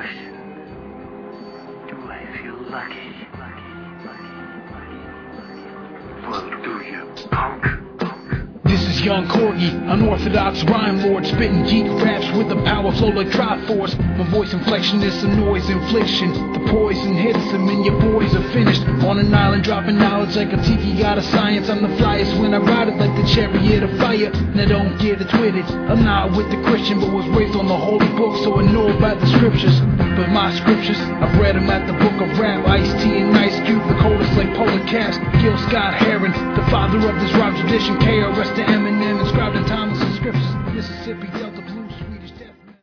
question. Do I feel lucky? Well, do you, punk? This is Young Corgi, unorthodox rhyme lord, spitting geek raps with a power flow like Triforce. My voice inflection is some noise infliction. The poison hits them and your boys are finished. On an island dropping knowledge like a tiki god of science. I'm the flyest when I ride it like the chariot of fire. And I don't get it twisted. I'm not with the Christian, but was raised on the holy book, so I know about the scriptures. But my scriptures, I've read them at the book of rap. Ice-T and Ice Cube, the coldest like polar caps. Gil Scott Heron, the father of this rap tradition. KRS to Eminem, inscribed in timeless inscriptions. Mississippi